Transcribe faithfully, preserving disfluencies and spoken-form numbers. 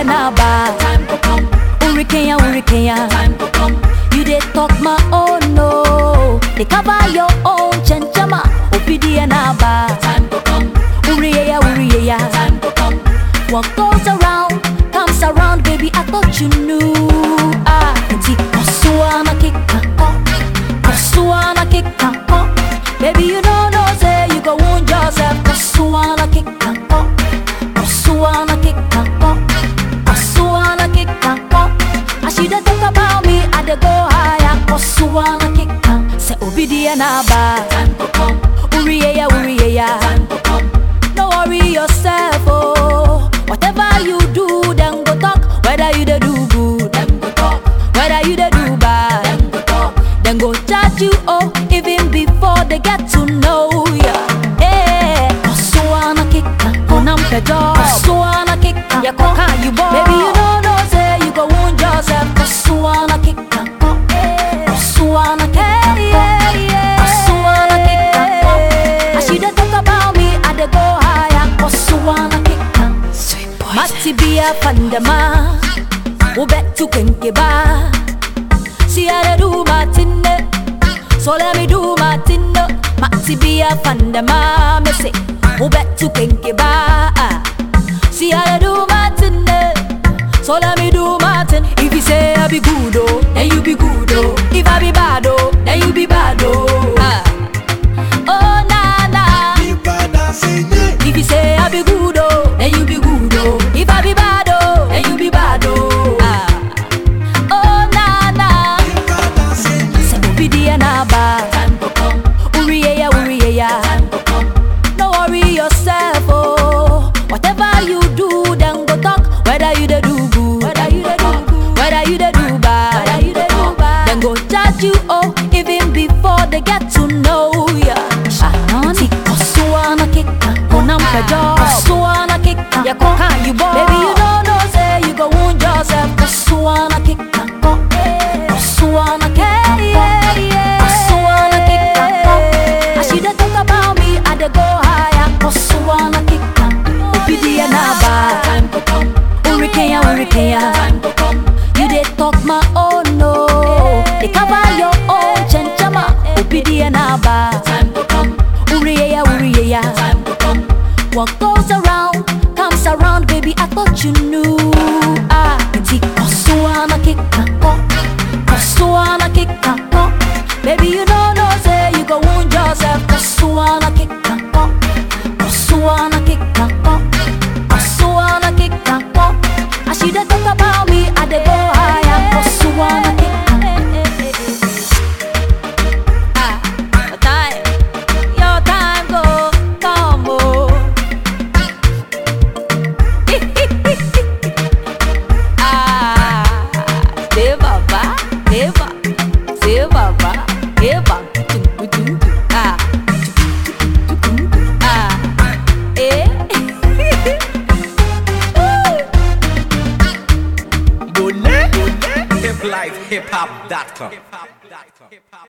Ubidi na ba. Time to come. Hurricane, hurricane. Time to come. You dey talk my own no. They cover your own chenchama. Ubidi na ba. Time to come. Uriya, uriya. Time to come. What goes around comes around, baby. I thought you knew. Ah, ti kosuana kika oh, kosuana kika oh. Baby, you don't know say you go wound yourself. Kosuana kika oh, kosuana kika oh, kosuana kika oh. I should talk about me, I dey go higher. Kosuana kika, say obidi na ba. Time to come. Uriya, uriya. Time to come. Don't worry yourself, oh. Whatever you do, them go talk. Whether you dey do good, Them go talk. whether you dey do bad, Them go talk. them go judge you, oh, even before they get to know ya. Hey, kosuana kika, konam pejo. Kosuana kika, ya koka you boy. Baby, you don't know say you go wound yourself. Kosuana kika, kosuana kika, kosuana kika. I should talk about me, I dey go higher. Kosuana kika, sweet boy. Mati biya pandama, ubet tu kenkeba. See how they do my thing, so let me do my thing. Mati biya pandama, me say, ubet tu kenkeba. See how they do my thing, so let me do my thing. If you say I be good, oh, then you be good, oh. If I be bad, oh, then you be bad, oh. Ah. Oh na na. If you say I be good, oh, then you be good, oh. If I be bad, oh, then you be bad, oh. Ah. Oh na na. Say obidi na ba. Time to come. Uriya, uriya. Time to come. Don't worry yourself, oh. Whatever you do, then go talk. Whether you dey do good, whether you dey do good, whether you dey do bad, whether you dey do bad, then go judge you, oh, even before they get to know ya. Ti kosuana kika, konam pejo. Kosuana kika, ya koka you boy. Baby, you don't know say you go wound yourself. Kosuana kika, kosuana kika, kosuana kika. I should talk about me, I dey go higher. Kosuana kika, ubidi na ba. Time to come. Hurricane, hurricane. Time to come. You dey talk my own no. They cover your own chenchama. Ubidi na ba. Time to come. Uriya, uriya. Time to come. What goes around comes around, baby. I thought you knew. Ah, ti kosuana kika oh, kosuana kika oh. Baby, you don't know say you go wound yourself. Kosuana kika oh, kosuana kika oh, kosuana kika oh. I should talk about me, I dey go higher. Kosuana kika. Ah, your time, your time go come oh. Ah, stay baba, stay baba, stay baba, stay baba. Ah, ah, eh. Hip life hip hop dot com